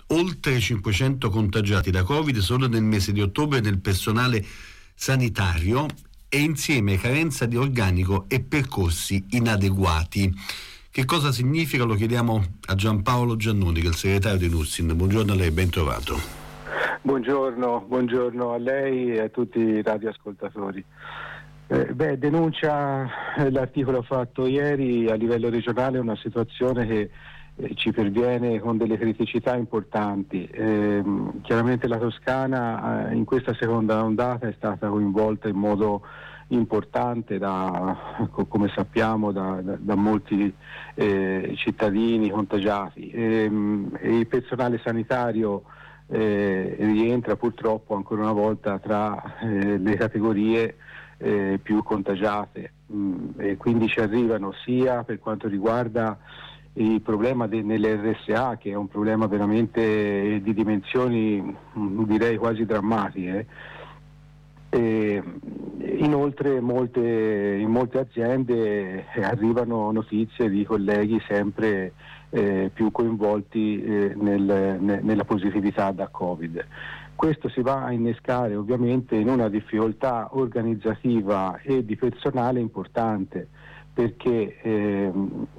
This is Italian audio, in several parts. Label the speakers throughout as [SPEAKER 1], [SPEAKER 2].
[SPEAKER 1] oltre 500 contagiati da Covid solo nel mese di ottobre nel personale sanitario e insieme carenza di organico e percorsi inadeguati. Che cosa significa? Lo chiediamo a Giampaolo Giannoni, che è il segretario di Nursin. Buongiorno a lei, ben trovato.
[SPEAKER 2] Buongiorno a lei e a tutti i radioascoltatori. Denuncia l'articolo fatto ieri a livello regionale una situazione che ci perviene con delle criticità importanti. Chiaramente la Toscana in questa seconda ondata è stata coinvolta in modo importante come sappiamo da molti cittadini contagiati e il personale sanitario rientra purtroppo ancora una volta tra le categorie più contagiate, e quindi ci arrivano sia per quanto riguarda il problema nelle RSA, che è un problema veramente di dimensioni direi quasi drammatiche. Inoltre in molte aziende arrivano notizie di colleghi sempre più coinvolti nella positività da Covid. Questo si va a innescare ovviamente in una difficoltà organizzativa e di personale importante, perché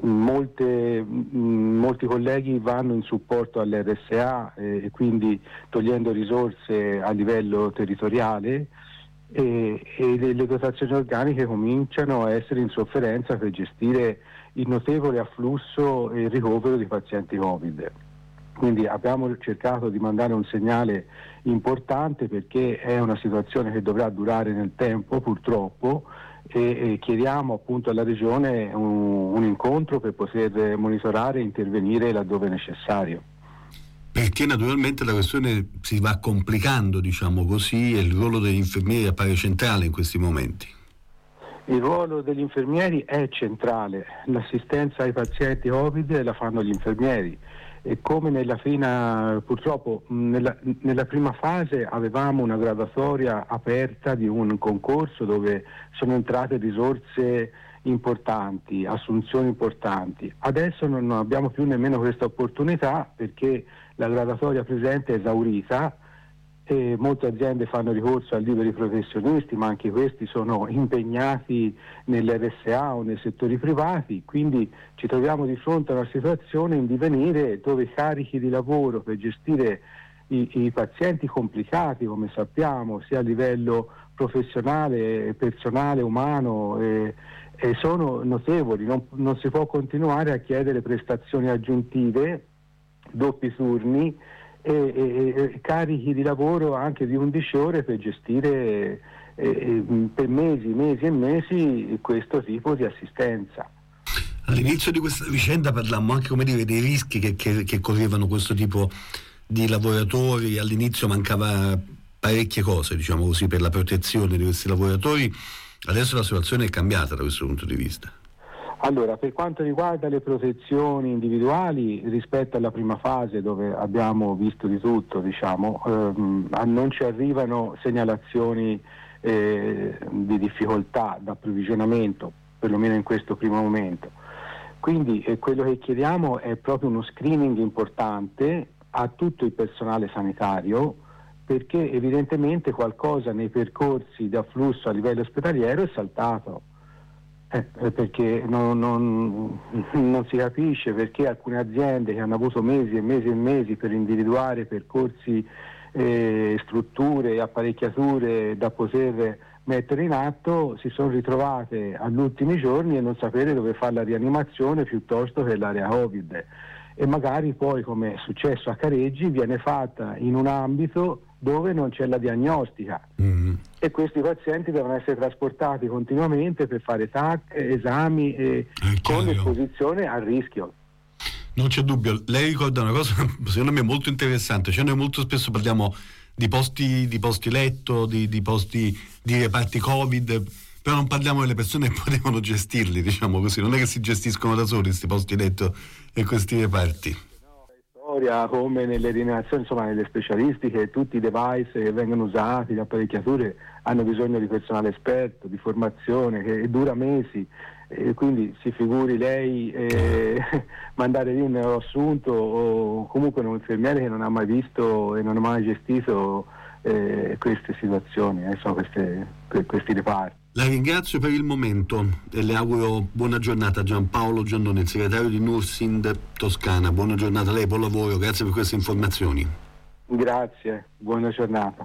[SPEAKER 2] molti colleghi vanno in supporto all'RSA e quindi togliendo risorse a livello territoriale e le dotazioni organiche cominciano a essere in sofferenza per gestire il notevole afflusso e il ricovero di pazienti Covid. Quindi abbiamo cercato di mandare un segnale importante, perché è una situazione che dovrà durare nel tempo purtroppo, e chiediamo appunto alla Regione un incontro per poter monitorare e intervenire laddove necessario.
[SPEAKER 1] Perché naturalmente la questione si va complicando, diciamo così, e il ruolo degli infermieri appare centrale in questi momenti.
[SPEAKER 2] Il ruolo degli infermieri è centrale, l'assistenza ai pazienti Covid la fanno gli infermieri. E come purtroppo nella prima fase avevamo una graduatoria aperta di un concorso dove sono entrate risorse importanti, assunzioni importanti. Adesso non abbiamo più nemmeno questa opportunità, perché la graduatoria presente è esaurita e molte aziende fanno ricorso a liberi professionisti, ma anche questi sono impegnati nell'RSA o nei settori privati, quindi ci troviamo di fronte a una situazione in divenire dove i carichi di lavoro per gestire i pazienti complicati, come sappiamo, sia a livello professionale, personale, umano, sono notevoli. Non si può continuare a chiedere prestazioni aggiuntive, doppi turni e carichi di lavoro anche di 11 ore per gestire per mesi e mesi questo tipo di assistenza.
[SPEAKER 1] All'inizio di questa vicenda parlammo anche, come dire, dei rischi che correvano questo tipo di lavoratori. All'inizio mancava parecchie cose, diciamo così, per la protezione di questi lavoratori. Adesso la situazione è cambiata da questo punto di vista.
[SPEAKER 2] Allora, per quanto riguarda le protezioni individuali, rispetto alla prima fase dove abbiamo visto di tutto, diciamo, non ci arrivano segnalazioni di difficoltà d'approvvigionamento, perlomeno in questo primo momento. Quindi quello che chiediamo è proprio uno screening importante a tutto il personale sanitario, perché evidentemente qualcosa nei percorsi di afflusso a livello ospedaliero è saltato. Perché non si capisce perché alcune aziende che hanno avuto mesi e mesi per individuare percorsi, strutture e apparecchiature da poter mettere in atto, si sono ritrovate agli ultimi giorni e non sapere dove fare la rianimazione piuttosto che l'area Covid, e magari poi, come è successo a Careggi, viene fatta in un ambito dove non c'è la diagnostica. E questi pazienti devono essere trasportati continuamente per fare TAC, esami con esposizione al rischio.
[SPEAKER 1] Non c'è dubbio. Lei ricorda una cosa secondo me molto interessante, cioè noi molto spesso parliamo di posti letto, di posti di reparti Covid, però non parliamo delle persone che potevano gestirli, diciamo così. Non è che si gestiscono da soli questi posti letto e questi reparti.
[SPEAKER 2] Come nelle rianimazioni, insomma nelle specialistiche, tutti i device che vengono usati, le apparecchiature hanno bisogno di personale esperto, di formazione che dura mesi, quindi si figuri lei mandare lì un neoassunto o comunque un infermiere che non ha mai visto e non ha mai gestito queste situazioni, insomma, questi reparti.
[SPEAKER 1] La ringrazio per il momento e le auguro buona giornata. Giampaolo Giannone, il segretario di Nursind Toscana. Buona giornata a lei, buon lavoro, grazie per queste informazioni.
[SPEAKER 2] Grazie, buona giornata.